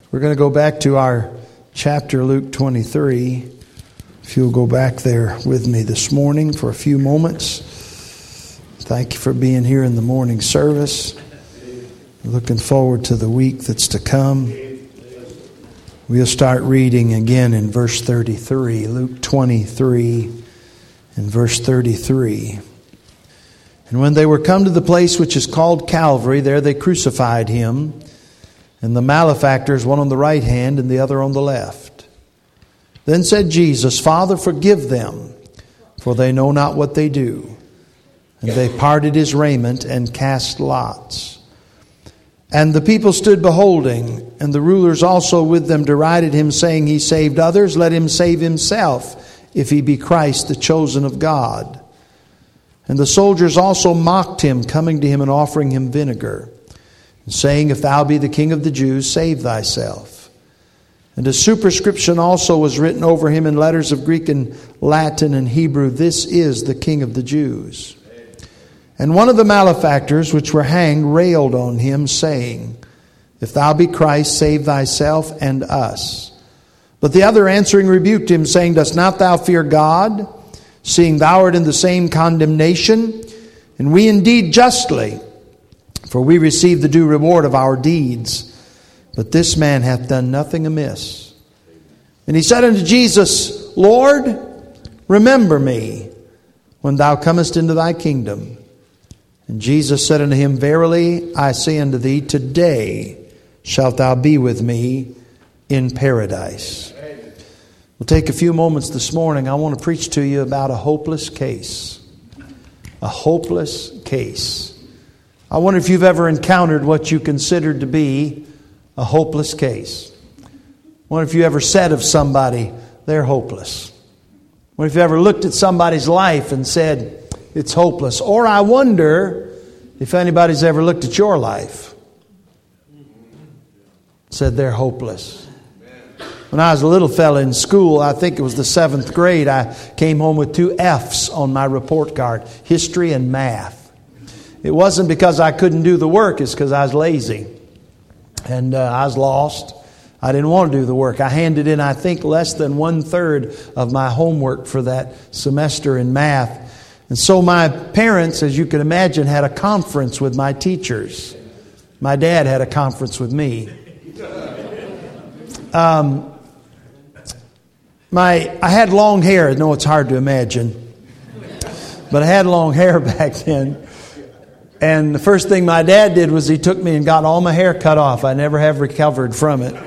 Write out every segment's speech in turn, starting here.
We're going to go back to our chapter, Luke 23. If you'll go back there with me this morning for a few moments. Thank you for being here in the morning service. Looking forward to the week that's to come. We'll start reading again in verse 33. Luke 23 and verse 33. And when they were come to the place which is called Calvary, there they crucified him, and the malefactors, one on the right hand and the other on the left. Then said Jesus, Father, forgive them, for they know not what they do. And they parted his raiment and cast lots. And the people stood beholding, and the rulers also with them derided him, saying, He saved others, let him save himself, if he be Christ, the chosen of God. And the soldiers also mocked him, coming to him and offering him vinegar, and saying, If thou be the King of the Jews, save thyself. And a superscription also was written over him in letters of Greek and Latin and Hebrew, This is the King of the Jews. And one of the malefactors which were hanged railed on him, saying, If thou be Christ, save thyself and us. But the other answering rebuked him, saying, Dost not thou fear God, seeing thou art in the same condemnation? And we indeed justly, for we receive the due reward of our deeds. But this man hath done nothing amiss. And he said unto Jesus, Lord, remember me when thou comest into thy kingdom. And Jesus said unto him, Verily I say unto thee, today shalt thou be with me in paradise. We'll take a few moments this morning. I want to preach to you about a hopeless case. A hopeless case. I wonder if you've ever encountered what you considered to be a hopeless case. I wonder if you ever said of somebody, they're hopeless. I wonder if you ever looked at somebody's life and said, it's hopeless. Or I wonder if anybody's ever looked at your life, said they're hopeless. When I was a little fella in school, I think it was the 7th grade, I came home with 2 F's on my report card, history and math. It wasn't because I couldn't do the work, it's because I was lazy. And I was lost. I didn't want to do the work. I handed in, I think, less than 1/3 of my homework for that semester in math. And so my parents, as you can imagine, had a conference with my teachers. My dad had a conference with me. I had long hair. I know it's hard to imagine. But I had long hair back then. And the first thing my dad did was he took me and got all my hair cut off. I never have recovered from it.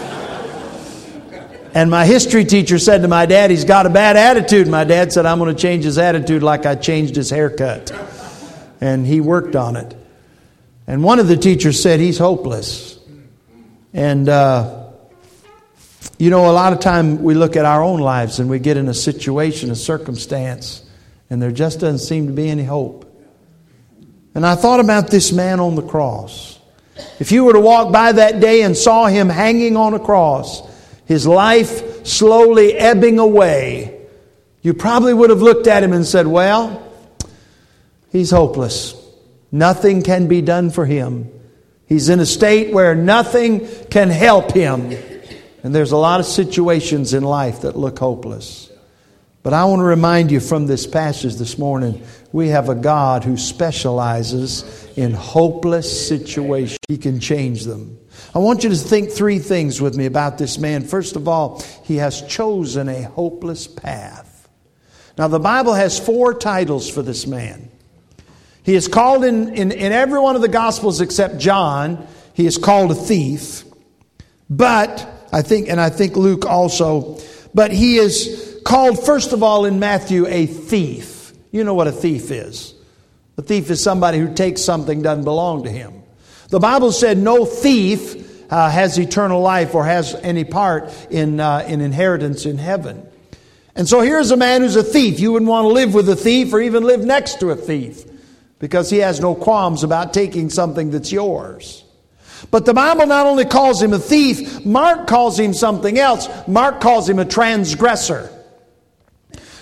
And my history teacher said to my dad, he's got a bad attitude. My dad said, I'm going to change his attitude like I changed his haircut. And he worked on it. And one of the teachers said, he's hopeless. And, a lot of time we look at our own lives and we get in a situation, a circumstance, and there just doesn't seem to be any hope. And I thought about this man on the cross. If you were to walk by that day and saw him hanging on a cross, his life slowly ebbing away, you probably would have looked at him and said, well, he's hopeless. Nothing can be done for him. He's in a state where nothing can help him. And there's a lot of situations in life that look hopeless. But I want to remind you from this passage this morning, we have a God who specializes in hopeless situations. He can change them. I want you to think 3 things with me about this man. First of all, he has chosen a hopeless path. Now, the Bible has 4 titles for this man. He is called in every one of the Gospels except John, he is called a thief. But, I think Luke also, but he is called, first of all, in Matthew, a thief. You know what a thief is. A thief is somebody who takes something that doesn't belong to him. The Bible said no thief has eternal life or has any part in inheritance in heaven. And so here's a man who's a thief. You wouldn't want to live with a thief or even live next to a thief because he has no qualms about taking something that's yours. But the Bible not only calls him a thief, Mark calls him something else. Mark calls him a transgressor.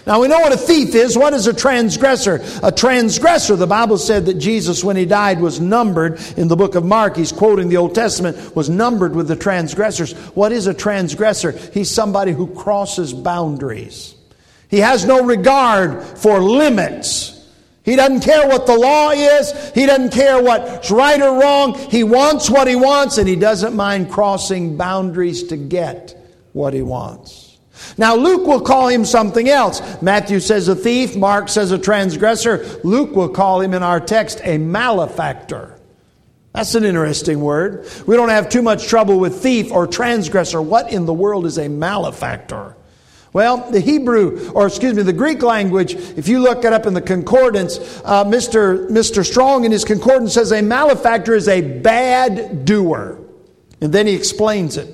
Now we know what a thief is. What is a transgressor? A transgressor, the Bible said that Jesus, when He died, was numbered in the book of Mark. He's quoting the Old Testament, was numbered with the transgressors. What is a transgressor? He's somebody who crosses boundaries. He has no regard for limits. He doesn't care what the law is. He doesn't care what's right or wrong. He wants what he wants, and he doesn't mind crossing boundaries to get what he wants. Now, Luke will call him something else. Matthew says a thief. Mark says a transgressor. Luke will call him in our text a malefactor. That's an interesting word. We don't have too much trouble with thief or transgressor. What in the world is a malefactor? Well, the Greek language, if you look it up in the concordance, Mr. Strong in his concordance says a malefactor is a bad doer. And then he explains it.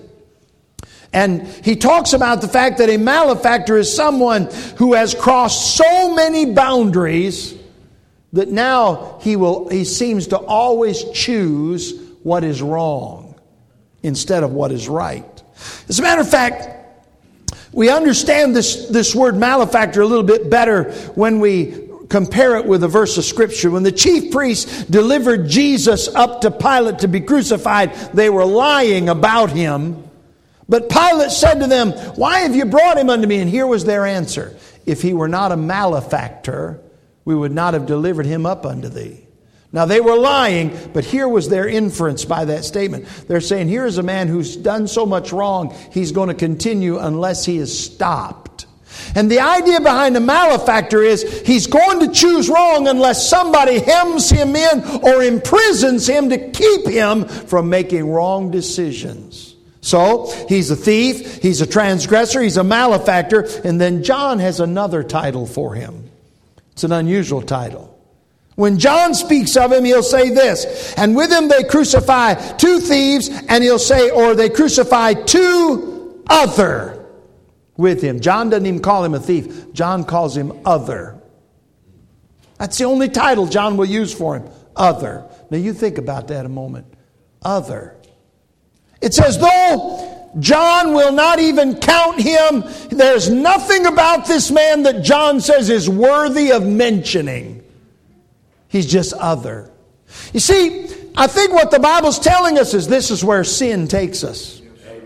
And he talks about the fact that a malefactor is someone who has crossed so many boundaries that now he seems to always choose what is wrong instead of what is right. As a matter of fact, we understand this word malefactor a little bit better when we compare it with a verse of Scripture. When the chief priests delivered Jesus up to Pilate to be crucified, they were lying about Him. But Pilate said to them, "Why have you brought Him unto me?" And here was their answer: "If He were not a malefactor, we would not have delivered Him up unto thee." Now they were lying, but here was their inference by that statement. They're saying, here is a man who's done so much wrong, he's going to continue unless he is stopped. And the idea behind a malefactor is he's going to choose wrong unless somebody hems him in or imprisons him to keep him from making wrong decisions. So, he's a thief, he's a transgressor, he's a malefactor, and then John has another title for him. It's an unusual title. When John speaks of him, he'll say this: "And with him they crucify two thieves," and he'll say, or they crucify two other with him. John doesn't even call him a thief. John calls him other. That's the only title John will use for him. Other. Now you think about that a moment. Other. It's as though John will not even count him. There's nothing about this man that John says is worthy of mentioning. He's just other. You see, I think what the Bible's telling us is this is where sin takes us.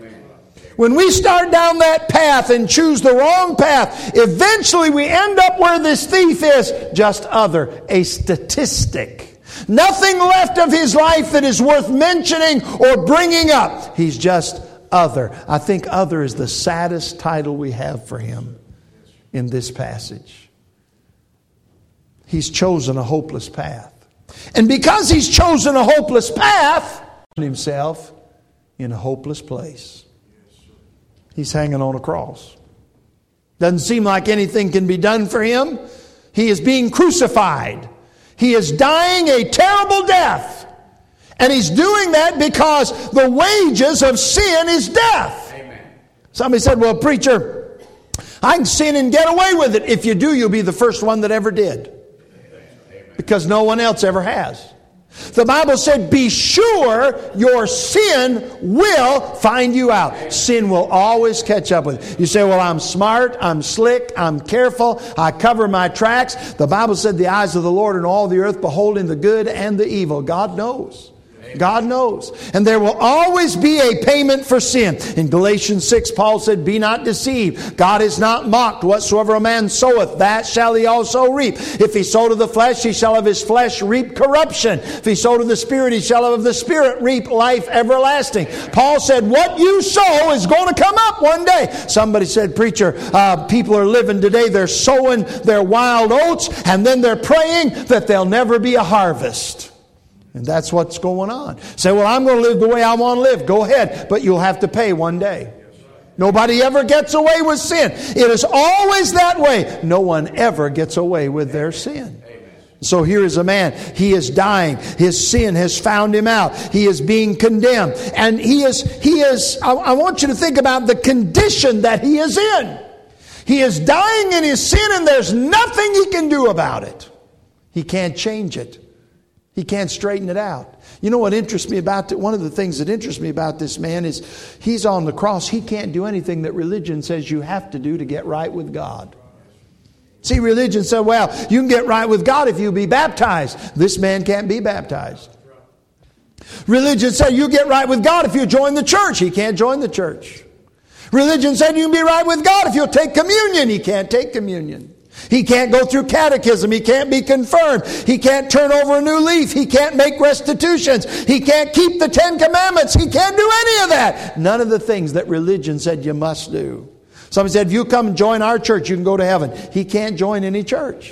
When we start down that path and choose the wrong path, eventually we end up where this thief is, just other, a statistic. Nothing left of his life that is worth mentioning or bringing up. He's just other. I think other is the saddest title we have for him in this passage. He's chosen a hopeless path. And because he's chosen a hopeless path, himself in a hopeless place. He's hanging on a cross. Doesn't seem like anything can be done for him. He is being crucified. He is dying a terrible death. And he's doing that because the wages of sin is death. Amen. Somebody said, "Well, preacher, I can sin and get away with it." If you do, you'll be the first one that ever did. Because no one else ever has. The Bible said, "Be sure your sin will find you out." Sin will always catch up with you. You say, "Well, I'm smart, I'm slick, I'm careful, I cover my tracks." The Bible said, "The eyes of the Lord and all the earth beholding the good and the evil." God knows. God knows. And there will always be a payment for sin. In Galatians 6, Paul said, "Be not deceived. God is not mocked. Whatsoever a man soweth, that shall he also reap. If he sow to the flesh, he shall of his flesh reap corruption. If he sow to the Spirit, he shall of the Spirit reap life everlasting." Paul said, what you sow is going to come up one day. Somebody said, "Preacher, people are living today, they're sowing their wild oats, and then they're praying that there'll never be a harvest." And that's what's going on. Say, "Well, I'm going to live the way I want to live." Go ahead, but you'll have to pay one day. Nobody ever gets away with sin. It is always that way. No one ever gets away with their sin. So here is a man. He is dying. His sin has found him out. He is being condemned. And he is, I want you to think about the condition that he is in. He is dying in his sin, and there's nothing he can do about it. He can't change it. He can't straighten it out. You know what interests me about it? One of the things that interests me about this man is he's on the cross. He can't do anything that religion says you have to do to get right with God. See, religion said, well, you can get right with God if you be baptized. This man can't be baptized. Religion said you get right with God if you join the church. He can't join the church. Religion said you can be right with God if you'll take communion. He can't take communion. He can't go through catechism. He can't be confirmed. He can't turn over a new leaf. He can't make restitutions. He can't keep the 10 Commandments. He can't do any of that. None of the things that religion said you must do. Somebody said, if you come and join our church, you can go to heaven. He can't join any church.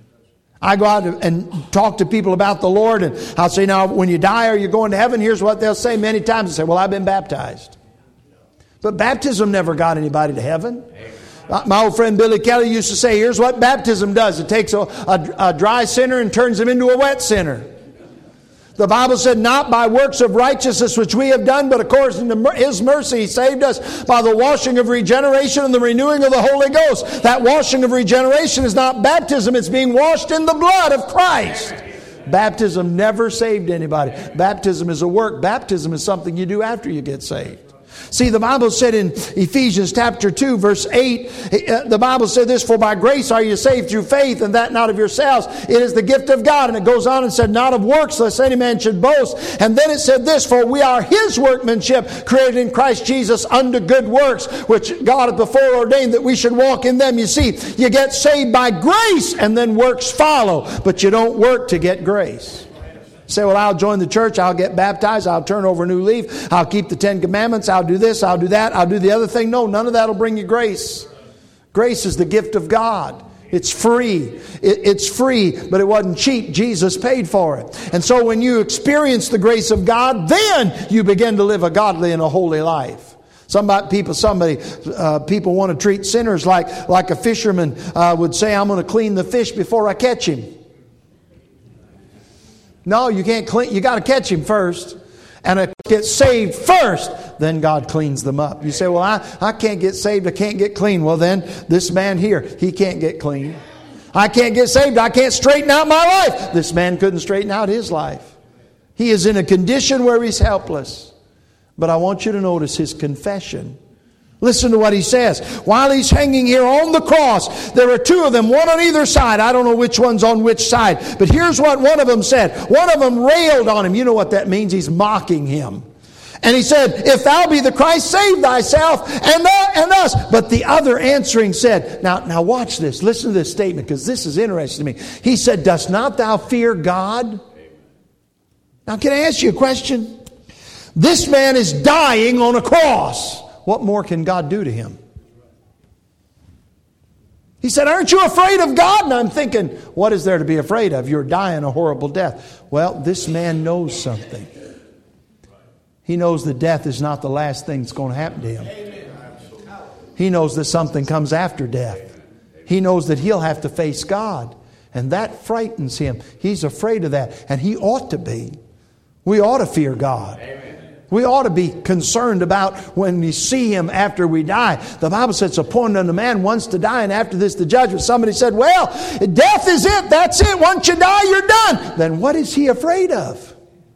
I go out and talk to people about the Lord, and I'll say, now, when you die, are you going to heaven? Here's what they'll say many times. They say, well, I've been baptized. But baptism never got anybody to heaven. My old friend Billy Kelly used to say, here's what baptism does. It takes a dry sinner and turns him into a wet sinner. The Bible said, not by works of righteousness which we have done, but according to His mercy He saved us by the washing of regeneration and the renewing of the Holy Ghost. That washing of regeneration is not baptism. It's being washed in the blood of Christ. Baptism never saved anybody. Baptism is a work. Baptism is something you do after you get saved. See, the Bible said in Ephesians chapter 2, verse 8, the Bible said this, for by grace are you saved through faith, and that not of yourselves. It is the gift of God. And it goes on and said, not of works, lest any man should boast. And then it said this, for we are His workmanship, created in Christ Jesus unto good works, which God hath before ordained that we should walk in them. You see, you get saved by grace, and then works follow. But you don't work to get grace. Say, well, I'll join the church, I'll get baptized, I'll turn over a new leaf, I'll keep the 10 Commandments, I'll do this, I'll do that, I'll do the other thing. No, none of that will bring you grace. Grace is the gift of God. It's free. It's free, but it wasn't cheap. Jesus paid for it. And so when you experience the grace of God, then you begin to live a godly and a holy life. People want to treat sinners like a fisherman would say, I'm going to clean the fish before I catch him. No, you can't clean. You got to catch him first, and get saved first. Then God cleans them up. You say, "Well, I can't get saved. I can't get clean." Well, then this man here, he can't get clean. I can't get saved. I can't straighten out my life. This man couldn't straighten out his life. He is in a condition where he's helpless. But I want you to notice his confession. Listen to what he says. While he's hanging here on the cross, there were two of them, one on either side. I don't know which one's on which side. But here's what one of them said. One of them railed on him. You know what that means? He's mocking him. And he said, if thou be the Christ, save thyself and us. But the other answering said, now watch this. Listen to this statement, because this is interesting to me. He said, dost not thou fear God? Now can I ask you a question? This man is dying on a cross. What more can God do to him? He said, aren't you afraid of God? And I'm thinking, what is there to be afraid of? You're dying a horrible death. Well, this man knows something. He knows that death is not the last thing that's going to happen to him. He knows that something comes after death. He knows that he'll have to face God. And that frightens him. He's afraid of that. And he ought to be. We ought to fear God. We ought to be concerned about when we see Him after we die. The Bible says it's appointed unto man once to die, and after this the judgment. Somebody said, well, death is it. That's it. Once you die, you're done. Then what is he afraid of?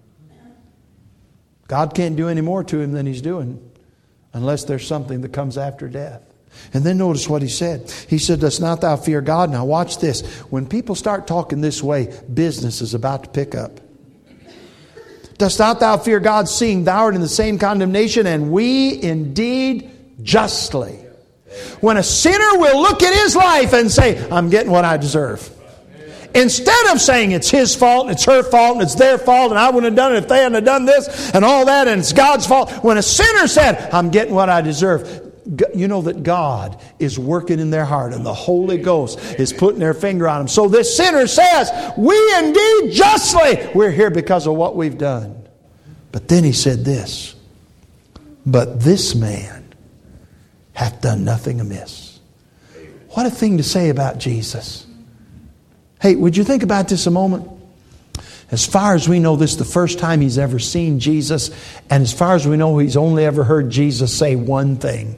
God can't do any more to him than He's doing, unless there's something that comes after death. And then notice what he said. He said, dost not thou fear God? Now watch this. When people start talking this way, business is about to pick up. Dost not thou fear God, seeing thou art in the same condemnation, and we indeed justly? When a sinner will look at his life and say, I'm getting what I deserve. Instead of saying it's his fault, and it's her fault, and it's their fault, and I wouldn't have done it if they hadn't have done this, and all that, and it's God's fault. When a sinner said, I'm getting what I deserve, you know that God is working in their heart, and the Holy Ghost is putting their finger on them. So this sinner says, we indeed justly, we're here because of what we've done. But then he said this, but this man hath done nothing amiss. What a thing to say about Jesus. Hey, would you think about this a moment? As far as we know, this is the first time he's ever seen Jesus. And as far as we know, he's only ever heard Jesus say one thing.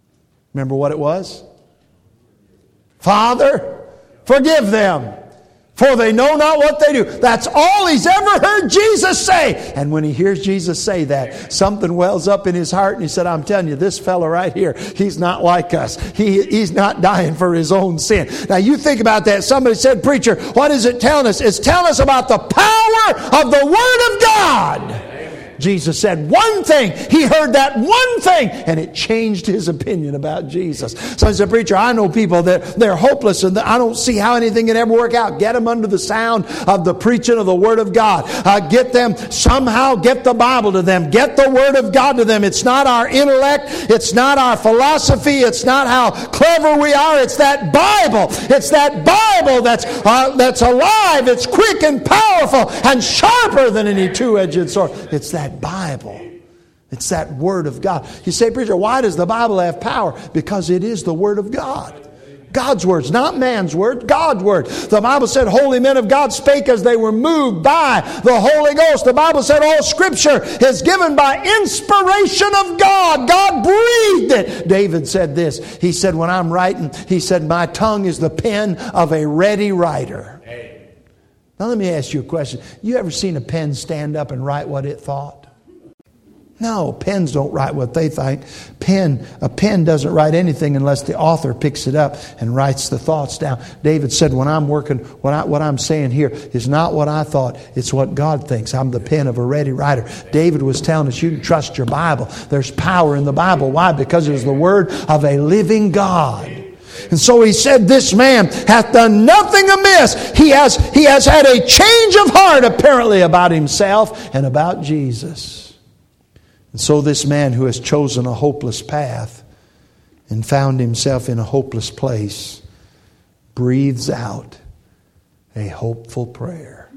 Remember what it was? Father, forgive them. For they know not what they do. That's all he's ever heard Jesus say. And when he hears Jesus say that, something wells up in his heart, and he said, I'm telling you, this fella right here, he's not like us. He's not dying for his own sin. Now you think about that. Somebody said, preacher, what is it telling us? It's telling us about the power of the Word of God. Jesus said one thing. He heard that one thing, and it changed his opinion about Jesus. So I said, preacher, I know people that they're hopeless, and I don't see how anything can ever work out. Get them under the sound of the preaching of the Word of God. Get them, somehow get the Bible to them. Get the Word of God to them. It's not our intellect. It's not our philosophy. It's not how clever we are. It's that Bible. It's that Bible that's alive. It's quick and powerful and sharper than any two-edged sword. It's that Bible. It's that Word of God. You say, preacher, why does the Bible have power? Because it is the Word of God. God's words, not man's word, God's word. The Bible said holy men of God spake as they were moved by the Holy Ghost. The Bible said all Scripture is given by inspiration of God. God breathed it. David said this. He said, when I'm writing, he said, my tongue is the pen of a ready writer. Now let me ask you a question. You ever seen a pen stand up and write what it thought? No, pens don't write what they think. A pen doesn't write anything unless the author picks it up and writes the thoughts down. David said, when I'm working, what I'm saying here is not what I thought, it's what God thinks. I'm the pen of a ready writer. David was telling us you can trust your Bible. There's power in the Bible. Why? Because it is the Word of a living God. And so he said, this man hath done nothing amiss. He has had a change of heart apparently about himself and about Jesus. And so this man who has chosen a hopeless path and found himself in a hopeless place breathes out a hopeful prayer.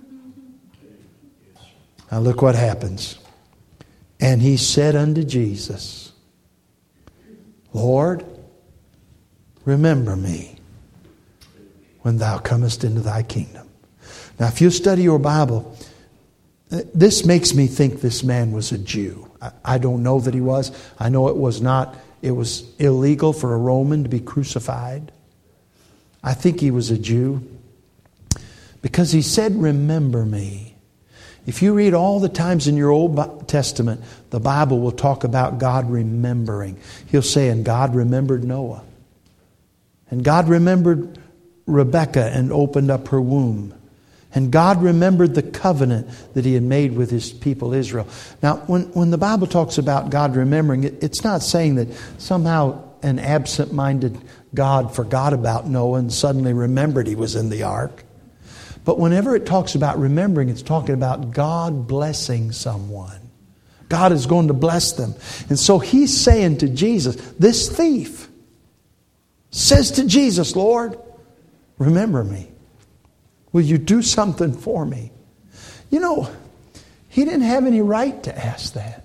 Now look what happens. And he said unto Jesus, Lord, remember me when thou comest into thy kingdom. Now if you study your Bible, this makes me think this man was a Jew. I don't know that he was. I know it was not. It was illegal for a Roman to be crucified. I think he was a Jew. Because he said, remember me. If you read all the times in your Old Testament, the Bible will talk about God remembering. He'll say, and God remembered Noah. And God remembered Rebekah and opened up her womb. And God remembered the covenant that He had made with His people Israel. Now, when the Bible talks about God remembering, it's not saying that somehow an absent-minded God forgot about Noah and suddenly remembered he was in the ark. But whenever it talks about remembering, it's talking about God blessing someone. God is going to bless them. And so He's saying to Jesus, this thief says to Jesus, Lord, remember me. Will you do something for me? You know, he didn't have any right to ask that.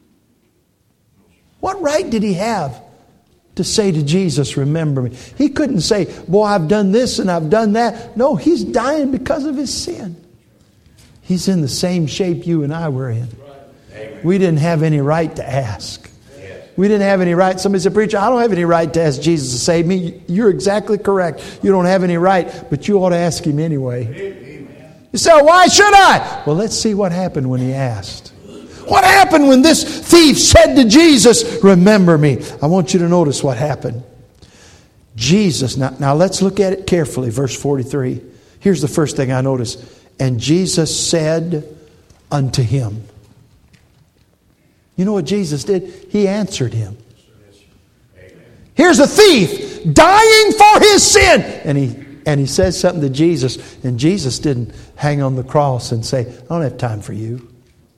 What right did he have to say to Jesus, remember me? He couldn't say, boy, I've done this and I've done that. No, he's dying because of his sin. He's in the same shape you and I were in. We didn't have any right to ask. We didn't have any right. Somebody said, preacher, I don't have any right to ask Jesus to save me. You're exactly correct. You don't have any right, but you ought to ask Him anyway. Amen. You say, why should I? Well, let's see what happened when he asked. What happened when this thief said to Jesus, remember me? I want you to notice what happened. Jesus, now let's look at it carefully, verse 43. Here's the first thing I notice. And Jesus said unto him. You know what Jesus did? He answered him. Here's a thief dying for his sin. And he says something to Jesus. And Jesus didn't hang on the cross and say, I don't have time for you.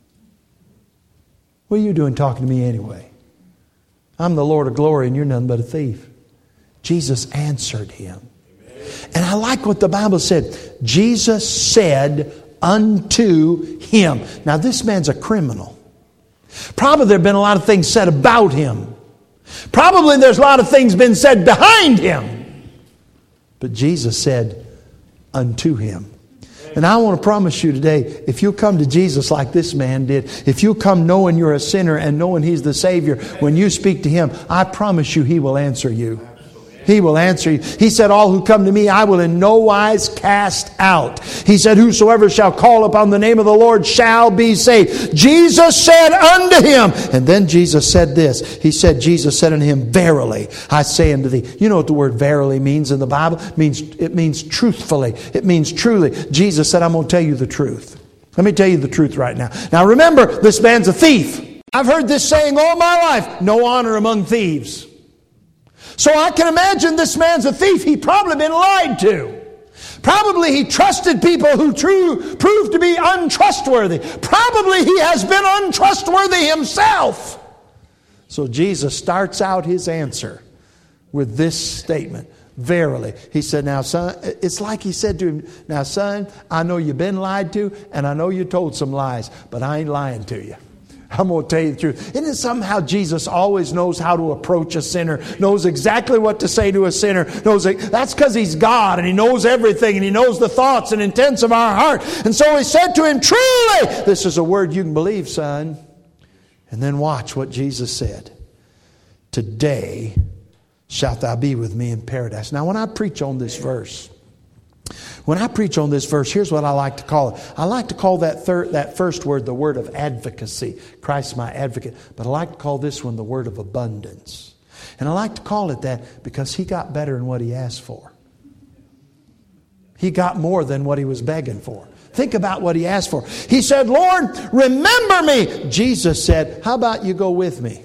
What are you doing talking to me anyway? I'm the Lord of glory and you're nothing but a thief. Jesus answered him. And I like what the Bible said. Jesus said unto him. Now this man's a criminal. Probably there have been a lot of things said about him. Probably there's a lot of things been said behind him. But Jesus said unto him. And I want to promise you today, if you come to Jesus like this man did, if you come knowing you're a sinner and knowing He's the Savior, when you speak to Him, I promise you He will answer you. He will answer you. He said, all who come to me, I will in no wise cast out. He said, whosoever shall call upon the name of the Lord shall be saved. Jesus said unto him, and then Jesus said this. Jesus said unto him, verily, I say unto thee. You know what the word verily means in the Bible? It means truthfully. It means truly. Jesus said, I'm going to tell you the truth. Let me tell you the truth right now. Now remember, this man's a thief. I've heard this saying all my life, no honor among thieves. So I can imagine this man's a thief. He probably been lied to. Probably he trusted people who proved to be untrustworthy. Probably he has been untrustworthy himself. So Jesus starts out his answer with this statement. Verily. He said, now son, it's like he said to him, now son, I know you've been lied to and I know you told some lies, but I ain't lying to you. I'm going to tell you the truth. Isn't it somehow Jesus always knows how to approach a sinner, knows exactly what to say to a sinner. That's because He's God and He knows everything and He knows the thoughts and intents of our heart. And so He said to him, truly, this is a word you can believe, son. And then watch what Jesus said. Today shalt thou be with me in paradise. Now when I preach on this verse, here's what I like to call it. I like to call that first word the word of advocacy. Christ's my advocate. But I like to call this one the word of abundance. And I like to call it that because He got better than what He asked for. He got more than what He was begging for. Think about what He asked for. He said, Lord, remember me. Jesus said, how about you go with me?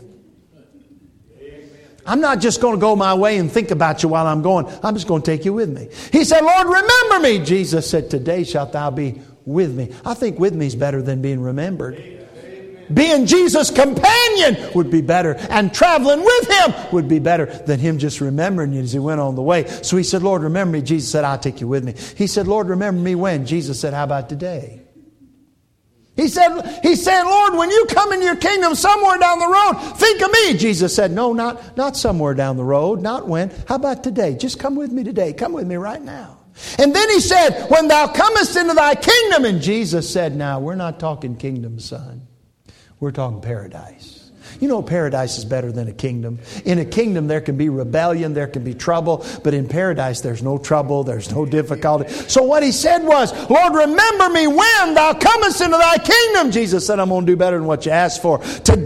I'm not just going to go my way and think about you while I'm going. I'm just going to take you with me. He said, Lord, remember me. Jesus said, today shalt thou be with me. I think with me is better than being remembered. Being Jesus' companion would be better. And traveling with Him would be better than Him just remembering you as He went on the way. So He said, Lord, remember me. Jesus said, I'll take you with me. He said, Lord, remember me when? Jesus said, how about today? He's saying, Lord, when you come into your kingdom somewhere down the road, think of me. Jesus said, no, not somewhere down the road, not when. How about today? Just come with me today. Come with me right now. And then He said, when thou comest into thy kingdom. And Jesus said, now, we're not talking kingdom, son. We're talking paradise. You know, paradise is better than a kingdom. In a kingdom, there can be rebellion, there can be trouble. But in paradise, there's no trouble, there's no difficulty. So what He said was, Lord, remember me when thou comest into thy kingdom. Jesus said, I'm going to do better than what you asked for.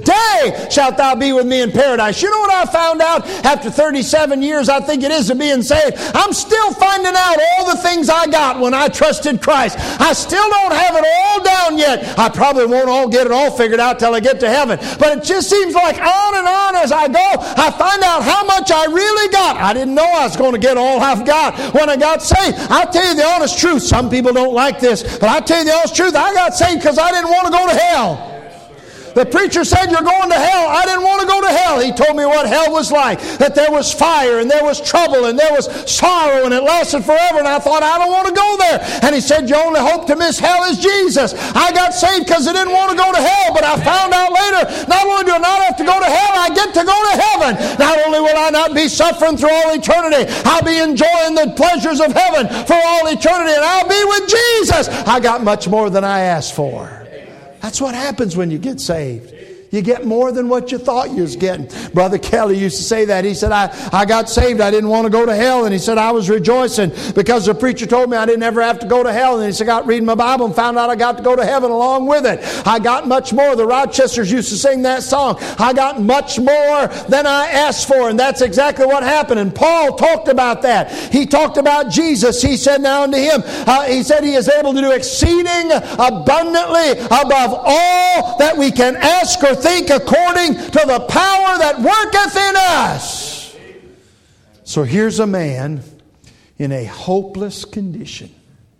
Today shalt thou be with me in paradise. You know what I found out after 37 years, I think it is, of being saved? I'm still finding out all the things I got when I trusted Christ. I still don't have it all down yet. I probably won't all get it all figured out till I get to heaven. But it just seems like on and on as I go, I find out how much I really got. I didn't know I was going to get all I've got when I got saved. I'll tell you the honest truth. Some people don't like this, but I'll tell you the honest truth. I got saved because I didn't want to go to hell. The preacher said, you're going to hell. I didn't want to go to hell. He told me what hell was like, that there was fire and there was trouble and there was sorrow and it lasted forever. And I thought, I don't want to go there. And he said, your only hope to miss hell is Jesus. I got saved because I didn't want to go to hell, but I found out later, not only do I not have to go to hell, I get to go to heaven. Not only will I not be suffering through all eternity, I'll be enjoying the pleasures of heaven for all eternity, and I'll be with Jesus. I got much more than I asked for. That's what happens when you get saved. You get more than what you thought you was getting. Brother Kelly used to say that. He said, I got saved. I didn't want to go to hell. And he said, I was rejoicing because the preacher told me I didn't ever have to go to hell. And he said, I got reading my Bible and found out I got to go to heaven along with it. I got much more. The Rochesters used to sing that song. I got much more than I asked for. And that's exactly what happened. And Paul talked about that. He talked about Jesus. He said now unto him, he said He is able to do exceeding abundantly above all that we can ask or think, according to the power that worketh in us. So here's a man in a hopeless condition.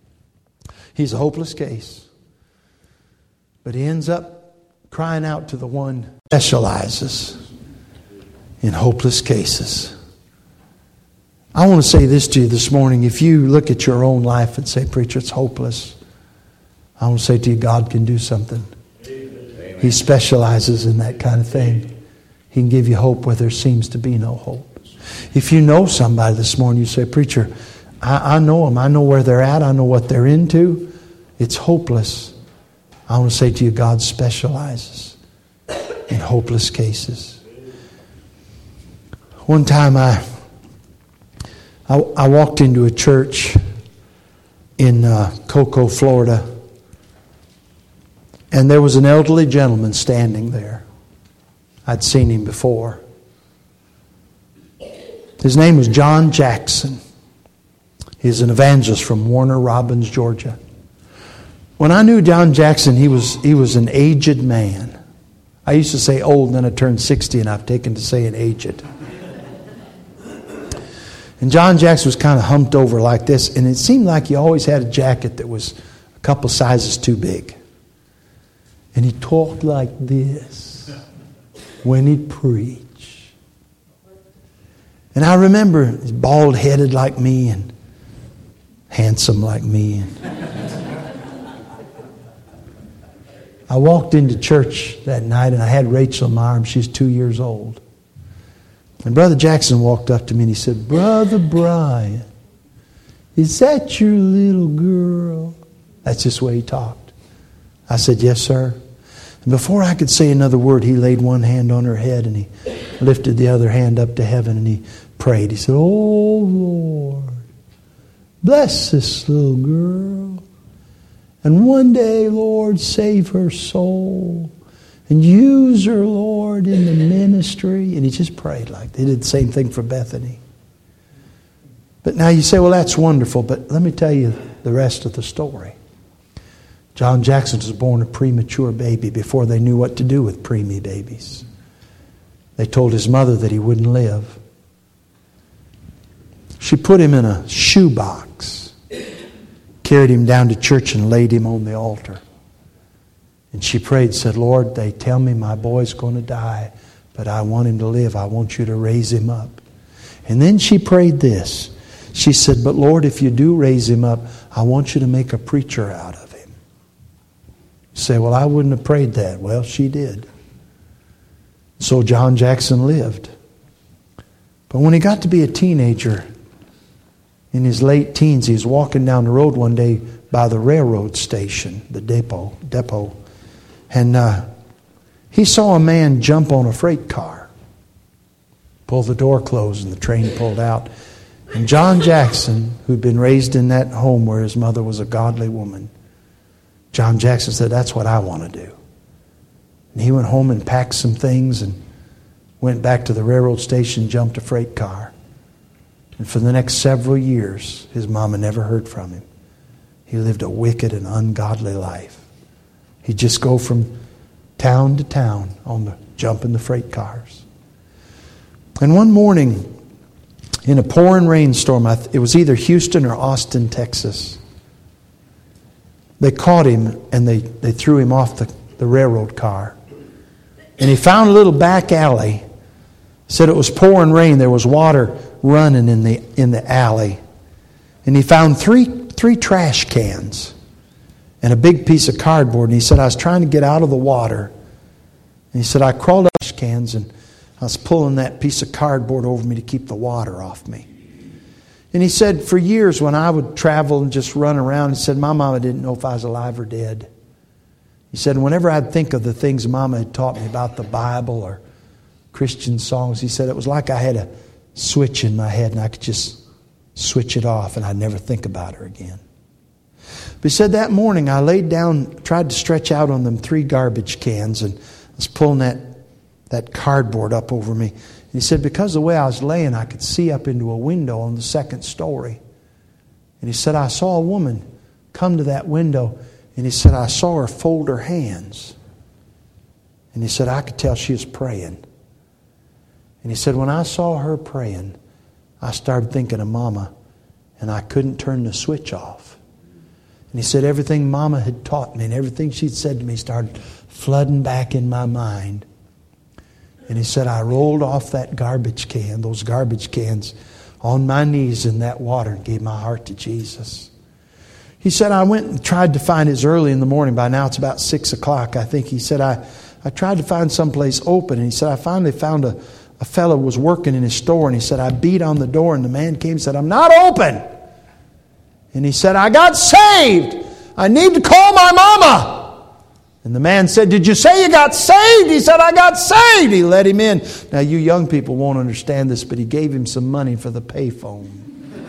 He's a hopeless case. But he ends up crying out to the one who specializes in hopeless cases. I want to say this to you this morning. If you look at your own life and say, preacher, it's hopeless, I want to say to you, God can do something. He specializes in that kind of thing. He can give you hope where there seems to be no hope. If you know somebody this morning, you say, preacher, I know them. I know where they're at. I know what they're into. It's hopeless. I want to say to you, God specializes in hopeless cases. One time I I walked into a church in Cocoa, Florida, and there was an elderly gentleman standing there. I'd seen him before. His name was John Jackson. He's an evangelist from Warner Robins, Georgia. When I knew John Jackson, he was an aged man. I used to say old, and then I turned 60, and I've taken to saying aged. And John Jackson was kind of humped over like this, and it seemed like he always had a jacket that was a couple sizes too big. And he talked like this when he'd preach. And I remember he's bald-headed like me and handsome like me. I walked into church that night, and I had Rachel in my arms. She's 2 years old. And Brother Jackson walked up to me and he said, "Brother Brian, is that your little girl?" That's just the way he talked. I said, "Yes, sir." And before I could say another word, he laid one hand on her head and he lifted the other hand up to heaven and he prayed. He said, "Oh, Lord, bless this little girl. And one day, Lord, save her soul. And use her, Lord, in the ministry." And he just prayed like that. He did the same thing for Bethany. But now you say, well, that's wonderful. But let me tell you the rest of the story. John Jackson was born a premature baby before they knew what to do with preemie babies. They told his mother that he wouldn't live. She put him in a shoebox, carried him down to church and laid him on the altar. And she prayed, said, "Lord, they tell me my boy's going to die, but I want him to live. I want you to raise him up." And then she prayed this. She said, "But Lord, if you do raise him up, I want you to make a preacher out of him." You say, "Well, I wouldn't have prayed that." Well, she did. So John Jackson lived. But when he got to be a teenager, in his late teens, he was walking down the road one day by the railroad station, the depot. And he saw a man jump on a freight car, pull the door closed, and the train pulled out. And John Jackson, who'd been raised in that home where his mother was a godly woman, John Jackson said, "That's what I want to do." And he went home and packed some things and went back to the railroad station, jumped a freight car. And for the next several years, his mama never heard from him. He lived a wicked and ungodly life. He'd just go from town to town jumping the freight cars. And one morning, in a pouring rainstorm, it was either Houston or Austin, Texas, they caught him and they threw him off the railroad car. And he found a little back alley. Said it was pouring rain. There was water running in the alley. And he found three trash cans and a big piece of cardboard. And he said, "I was trying to get out of the water." And he said, "I crawled up trash cans and I was pulling that piece of cardboard over me to keep the water off me." And he said, for years when I would travel and just run around, he said, my mama didn't know if I was alive or dead. He said, whenever I'd think of the things Mama had taught me about the Bible or Christian songs, he said it was like I had a switch in my head and I could just switch it off and I'd never think about her again. But he said that morning I laid down, tried to stretch out on them 3 garbage cans and I was pulling that cardboard up over me. And he said because of the way I was laying, I could see up into a window on the 2nd story. And he said I saw a woman come to that window and he said I saw her fold her hands. And he said I could tell she was praying. And he said when I saw her praying, I started thinking of Mama and I couldn't turn the switch off. And he said everything Mama had taught me and everything she'd said to me started flooding back in my mind. And he said I rolled off that garbage can, those garbage cans, on my knees in that water and gave my heart to Jesus. He said I went and tried to find it early in the morning. By now it's about 6 o'clock, I think. He said I tried to find someplace open. And he said I finally found a fellow was working in his store. And he said I beat on the door and the man came and said, I'm not open. And he said, I got saved. I need to call my mama. And the man said, did you say you got saved? He said, I got saved. He let him in. Now, you young people won't understand this, but he gave him some money for the payphone.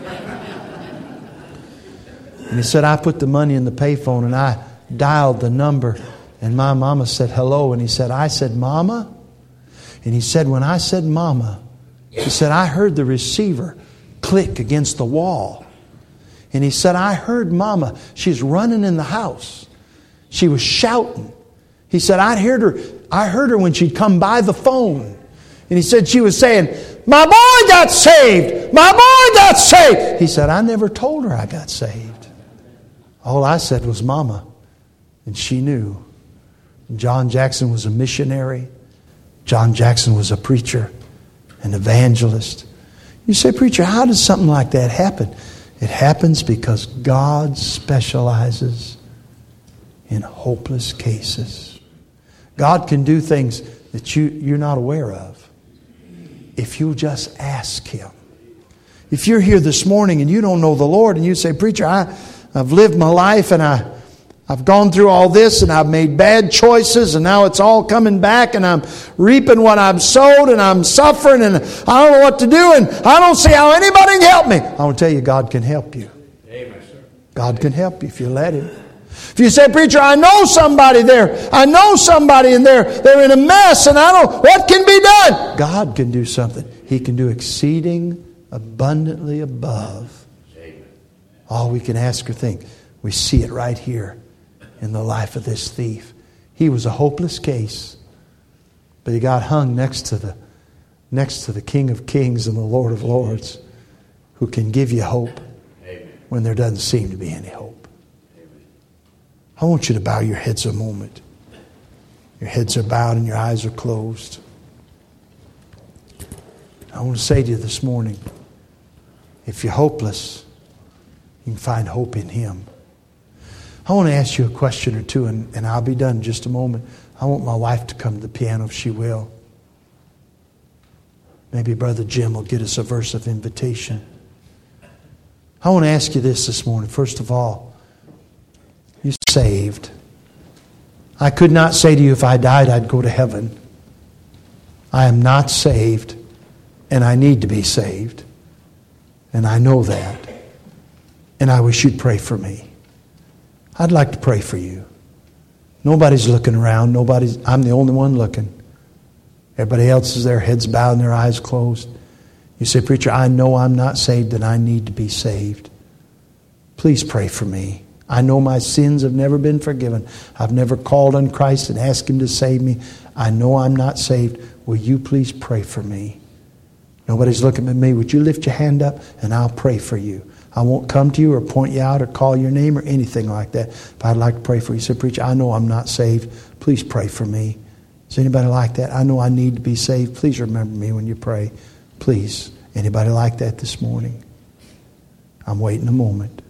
And he said, I put the money in the payphone and I dialed the number. And my mama said, hello. And he said, I said, Mama? And he said, when I said Mama, he said, I heard the receiver click against the wall. And he said, I heard Mama. She's running in the house. She was shouting. He said, I heard her when she'd come by the phone. And he said she was saying, my boy got saved. My boy got saved. He said, I never told her I got saved. All I said was Mama. And she knew. John Jackson was a missionary. John Jackson was a preacher, an evangelist. You say, preacher, how does something like that happen? It happens because God specializes in hopeless cases. God can do things that you're not aware of if you'll just ask Him. If you're here this morning and you don't know the Lord and you say, preacher, I've lived my life and I've gone through all this and I've made bad choices and now it's all coming back and I'm reaping what I've sowed and I'm suffering and I don't know what to do and I don't see how anybody can help me. I want to tell you, God can help you. Amen, sir. God can help you if you let Him. If you say, preacher, I know somebody there. I know somebody in there. They're in a mess and I don't know what can be done. God can do something. He can do exceeding abundantly above all we can ask or think. We see it right here in the life of this thief. He was a hopeless case, but he got hung next to the King of Kings and the Lord of Lords, who can give you hope when there doesn't seem to be any hope. I want you to bow your heads a moment. Your heads are bowed and your eyes are closed. I want to say to you this morning, if you're hopeless, you can find hope in Him. I want to ask you a question or two, and I'll be done in just a moment. I want my wife to come to the piano if she will. Maybe Brother Jim will get us a verse of invitation. I want to ask you this morning. First of all, you saved. I could not say to you if I died I'd go to heaven. I am not saved, and I need to be saved. And I know that. And I wish you'd pray for me. I'd like to pray for you. Nobody's looking around. I'm the only one looking. Everybody else is there, heads bowed and their eyes closed. You say, preacher, I know I'm not saved and I need to be saved. Please pray for me. I know my sins have never been forgiven. I've never called on Christ and asked Him to save me. I know I'm not saved. Will you please pray for me? Nobody's looking at me. Would you lift your hand up and I'll pray for you. I won't come to you or point you out or call your name or anything like that. But I'd like to pray for you. You say, preacher, I know I'm not saved. Please pray for me. Is anybody like that? I know I need to be saved. Please remember me when you pray. Please. Anybody like that this morning? I'm waiting a moment.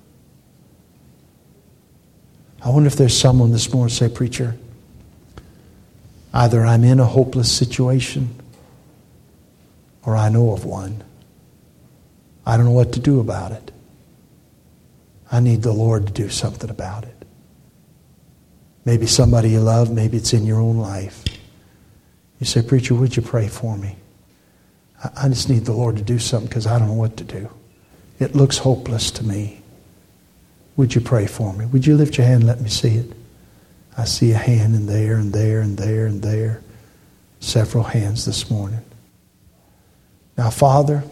I wonder if there's someone this morning say, preacher, either I'm in a hopeless situation or I know of one. I don't know what to do about it. I need the Lord to do something about it. Maybe somebody you love, maybe it's in your own life. You say, preacher, would you pray for me? I just need the Lord to do something because I don't know what to do. It looks hopeless to me. Would you pray for me? Would you lift your hand and let me see it? I see a hand in there and there and there and there. Several hands this morning. Now, Father,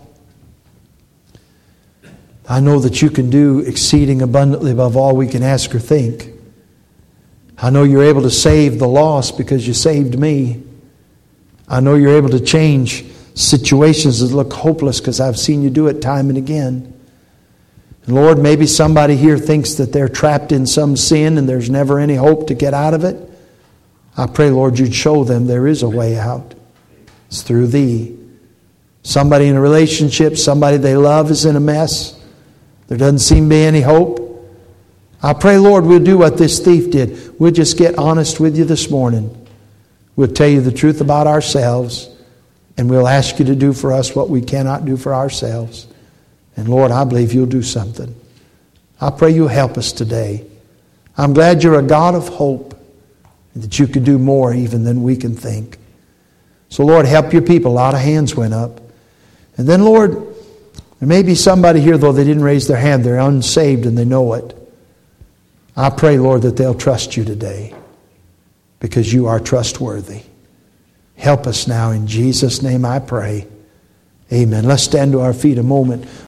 I know that you can do exceeding abundantly above all we can ask or think. I know you're able to save the lost because you saved me. I know you're able to change situations that look hopeless because I've seen you do it time and again. And Lord, maybe somebody here thinks that they're trapped in some sin and there's never any hope to get out of it. I pray, Lord, you'd show them there is a way out. It's through Thee. Somebody in a relationship, somebody they love is in a mess. There doesn't seem to be any hope. I pray, Lord, we'll do what this thief did. We'll just get honest with you this morning. We'll tell you the truth about ourselves, and we'll ask you to do for us what we cannot do for ourselves. And Lord, I believe you'll do something. I pray you'll help us today. I'm glad you're a God of hope, and that you can do more even than we can think. So Lord, help your people. A lot of hands went up. And then Lord, There may be somebody here, though they didn't raise their hand, they're unsaved and they know it. I pray, Lord, that they'll trust you today because you are trustworthy. Help us now. In Jesus' name I pray. Amen. Let's stand to our feet a moment.